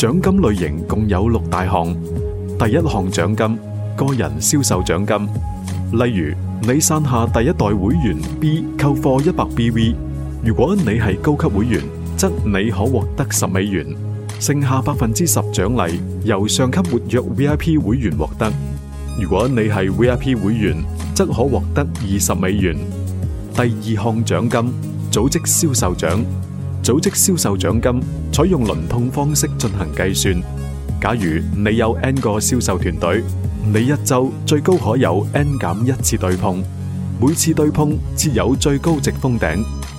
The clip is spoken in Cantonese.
獎金類型共有6大項。第一項獎金，個人銷售獎金。例如，你散下第一代會員 B 購貨100BV，如果你係高級會員，則你可獲得10美元，剩下10%獎勵由上級活躍 VIP 會員獲得。如果你係 VIP 會員，則可獲得20美元。第二項獎金，組織銷售獎。組織銷售獎金採用輪通方式進行計算。假如你有 N 個銷售團隊，你一周最高可有 N-1次對碰，每次對碰設有最高值封頂，